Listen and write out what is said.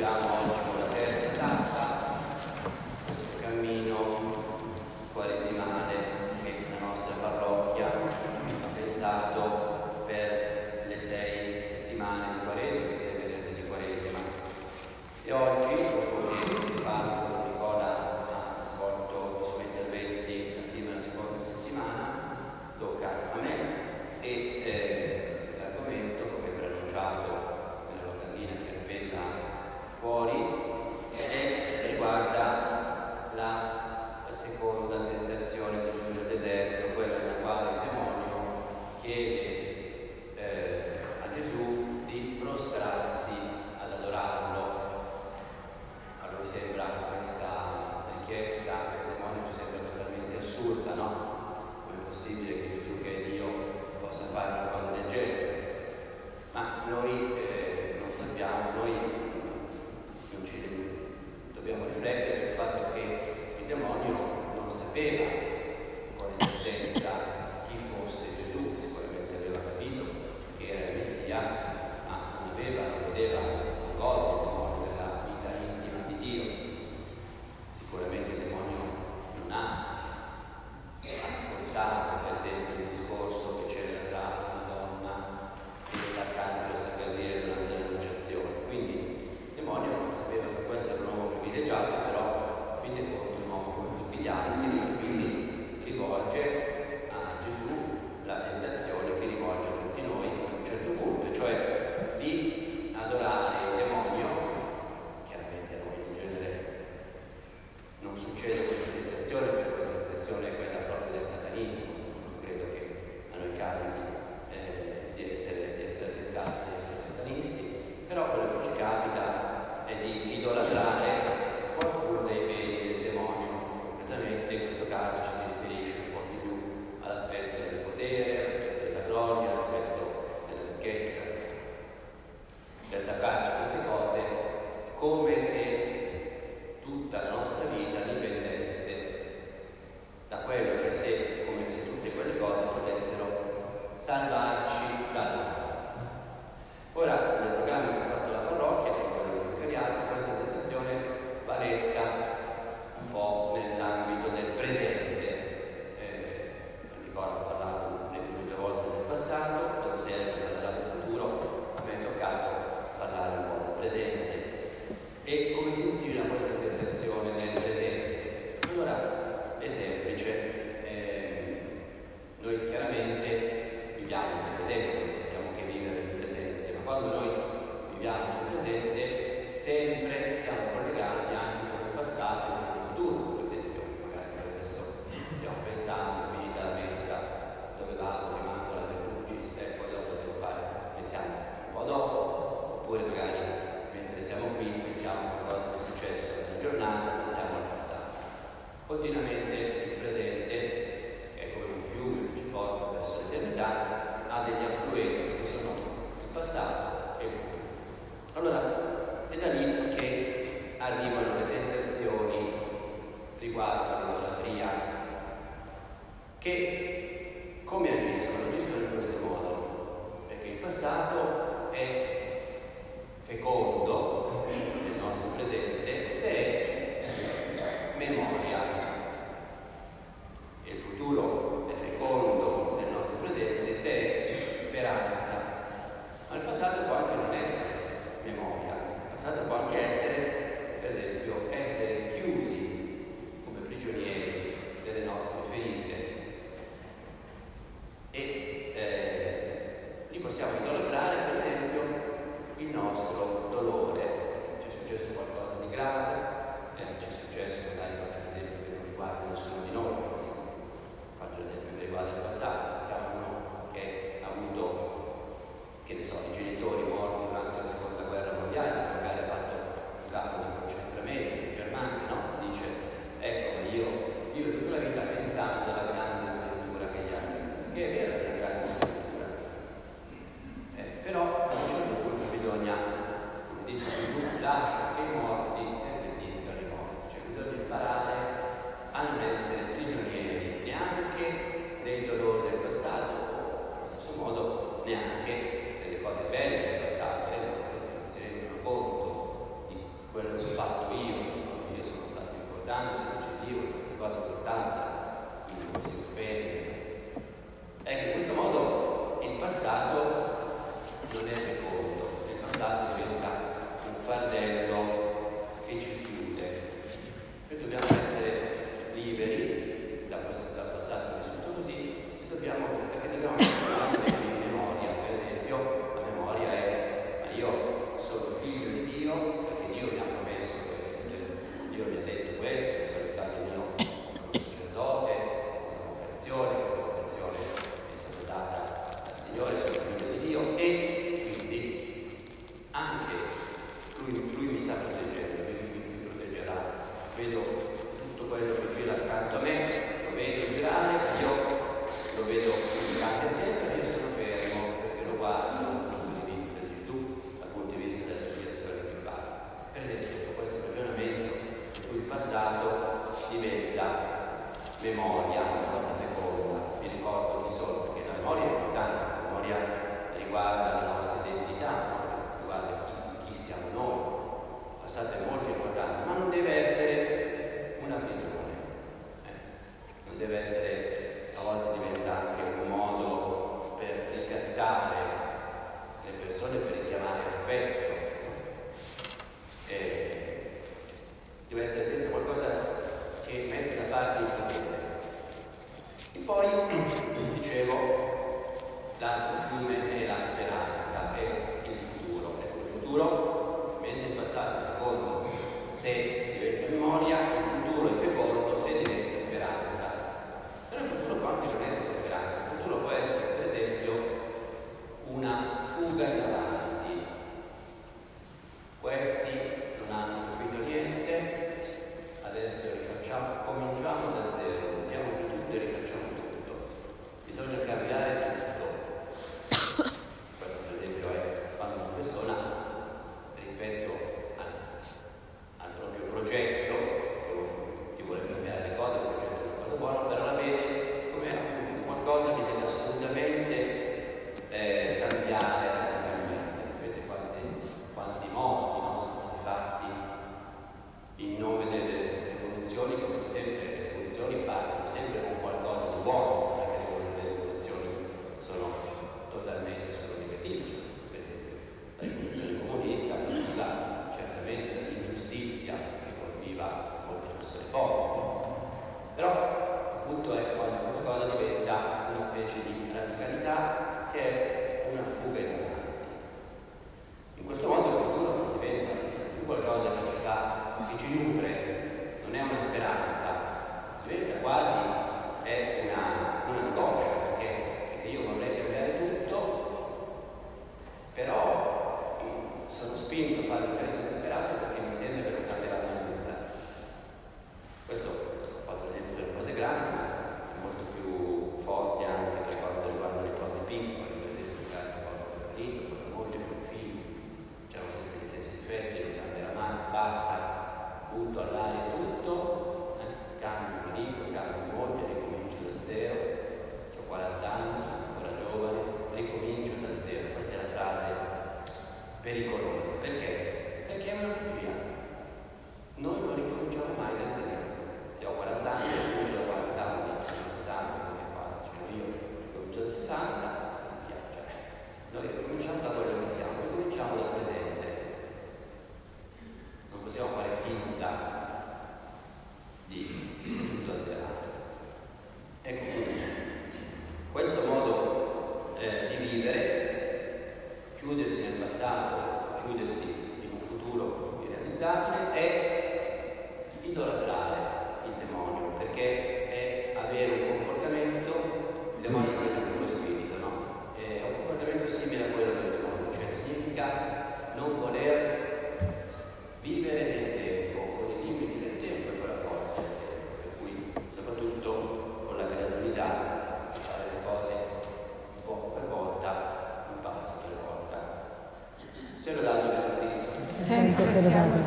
proseguiamo oggi con la terza tappa, questo cammino quaresimale che la nostra parrocchia ha pensato per le 6 settimane di Quaresima, i 6 venerdì di Quaresima. E oggi, dopo che Parroco Nicola ha svolto i suoi interventi la prima e la seconda settimana, tocca a me e l'argomento, come preannunciato nella locandina che è appesa fuori, riguarda la seconda tentazione di Gesù nel deserto, quella nella quale il demonio chiede a Gesù di prostrarsi ad adorarlo. A lui sembra questa richiesta del demonio ci sembra totalmente assurda, no? Non è possibile che Gesù, che è Dio, possa fare una cosa del genere. Ma noi non sappiamo, noi non ci dobbiamo riflettere sul fatto che il demonio non sapeva con esistenza chi fosse Gesù, sicuramente aveva capito che era il Messia, ma non vedeva gode il demonio della vita intima di Dio. Sicuramente il demonio non ha ascoltato, per esempio, il discorso che c'era tra la Madonna e l'arcangelo San Gabriele durante l'annunciazione. Quindi il demonio non sapeva che questo era un uomo privilegiato, però fin dei conti un uomo come tutti gli altri, e quindi rivolge a Gesù la tentazione che rivolge a tutti noi a un certo punto, cioè di adorare il demonio. Chiaramente a noi in genere non succede questa tentazione, perché questa tentazione è quella proprio del satanismo. Non credo che a noi capiti di essere tentati, di essere satanisti, però quello che ci capita è di idolatrare qualcuno dei beni del demonio. Concretamente in questo caso ci si riferisce un po' di più all'aspetto del potere, all'aspetto della gloria, all'aspetto della ricchezza. Per attaccarci a queste cose come se tutta la nostra vita dipendesse da quello, cioè come se tutte quelle cose potessero salvarci dal male. Ora, nel programma che ha fatto la parrocchia, che è quello del vicariato, questa tentazione va letta un po' nell'ambito del presente. Nicola ha parlato le prime 2 volte del passato, dove sempre parlerà del futuro, a me è toccato parlare un po' del presente. E come si insinua questa tentazione nel presente? Allora, è semplice. Noi chiaramente viviamo nel presente, non possiamo che vivere nel presente, ma quando noi viviamo nel presente sempre siamo collegati anche con il passato e con il futuro. Per esempio, magari adesso stiamo pensando, finita la messa, dove vado, rimando la Crucis e poi dopo devo fare, pensiamo un po' dopo, oppure magari mentre siamo qui pensiamo a qualcosa che è successo nella giornata, passiamo al passato. Continuamente il presente è come un fiume che ci porta verso l'eternità, ha degli affluenti che sono il passato e il futuro. Allora è da lì che arrivano le tentazioni riguardo all'idolatria, che come agiscono? Agiscono in questo modo, perché il passato è fecondo nel nostro presente se è memoria, e il futuro è fecondo nel nostro presente se è speranza. Ma il passato può anche non essere memoria, il passato può anche essere, per esempio, essere chiusi come prigionieri delle nostre ferite, e li possiamo idolatrare, per esempio, il nostro dolore. Ci è successo qualcosa di grave, ci è successo, magari faccio un esempio che non riguarda nessuno di noi, faccio l'esempio che riguarda il passato. Siamo uno che ha avuto, che ne so, i genitori morti durante la seconda guerra mondiale, magari ha fatto un campo di concentramento in Germania, no? Dice, ecco, ma io vivo tutta la vita pensando alla grande scrittura che gli altri, che è vera che è una grande scrittura, però a un certo punto bisogna, come dice Gesù, lascia che i morti si arrendiscano ai morti, cioè bisogna imparare a non essere prigionieri neanche dei dolori del passato, allo stesso modo neanche delle cose belle del passato. Questi non si rendono conto di importante, decisivo, questa cosa costante, quindi non si offende. Ecco, in questo modo il passato non è fecondo, il passato diventa un fardello che ci chiude. Noi dobbiamo essere liberi dal passato vissuto così, perché dobbiamo mettere in memoria. Per esempio, la memoria è: ma io sono figlio di Dio, perché Dio mi ha promesso questo, Dio mi ha detto questo, che sono il caso mio, sono un sacerdote, una vocazione, questa vocazione è stata data dal Signore, sono figlio di Dio, e quindi anche lui mi sta proteggendo, mi proteggerà. Vedo tutto quello che gira accanto a me, lo vedo girare, io lo vedo che cambia sempre, io sono fermo perché lo guardo dal punto di vista di Gesù, dal punto di vista dell'ispirazione che fa. Per esempio, questo ragionamento in cui il passato diventa memoria, una cosa feconda. Mi ricordo chi sono, perché la memoria è importante, la memoria riguarda la nostra identità, riguarda chi siamo noi. Il passato è molto importante, ma non deve essere una prigione, non deve essere, a volte diventa anche un modo per ricattare le persone, per richiamare affetto. Deve essere sempre qualcosa che mette da parte il potere. E poi, dicevo, l'altro fiume è la speranza, è il futuro. Ecco, il futuro, mentre il passato è fecondo se diventa memoria, il futuro è fecondo se diventa speranza. Però il futuro può anche non essere speranza, il futuro può essere, per esempio, una fuga in avanti. Questi non hanno capito niente, adesso cominciamo da zero, mettiamo giù tutto e rifacciamo tutto. Bisogna cambiare tutto. Questo, per esempio, è quando una persona, rispetto al proprio progetto, chi vuole cambiare le cose, il progetto è una cosa buona, però la vede come qualcosa che deve assolutamente cambiare radicalmente. Sapete quanti morti sono stati fatti in nome delle rivoluzioni, che sono sempre, le rivoluzioni partono sempre con qualcosa di buono, non è che le rivoluzioni sono totalmente solo negative. Per esempio, la rivoluzione comunista colpiva certamente dall'ingiustizia che colpiva molte persone povere, però il punto è quando questa cosa diventa una specie di radicalità che è una fuga in avanti. In questo modo il futuro non diventa più qualcosa che ci fa, che ci nutre, non è una speranza, diventa quasi un'angoscia, perché io vorrei cambiare tutto, però sono spinto a fare un gesto disperato perché mi sembra che non cambierà mai nulla. Questo ho fatto l'esempio delle cose grandi, ma è molto più forte anche per quanto riguarda le cose piccole, per esempio giocare un po' con il marito, con la moglie, con i figli, c'erano sempre gli stessi difetti, non cambierà mai, basta, butto all'aria tutto, cambio marito, cambio moglie, ricomincio da zero, ho 40 anni, sono ancora giovane, ricomincio da zero. Questa è la frase pericolosa. Perché? Perché è una bugia. Noi non ricominciamo mai da zero. Se ho 40 anni, ricomincio da 40 anni, sono 60, come quasi, io ricomincio da 60, noi ricominciamo da quello che siamo, ricominciamo dal presente. Non possiamo fare finta che sia tutto azzerato. Ecco, quindi questo modo di vivere, chiudersi nel passato, chiudersi in un futuro irrealizzabile, è idolatrare il demonio, perché è avere un comportamento, il demonio sarebbe anche lo spirito, no? È un comportamento simile a quello del demonio, cioè significa non voler vivere nel tempo, con i limiti del tempo e con la forza del tempo, per cui soprattutto con la gradualità, fare le cose un po' per volta, un passo per volta. Se lo dato Gesù Cristo. Sempre per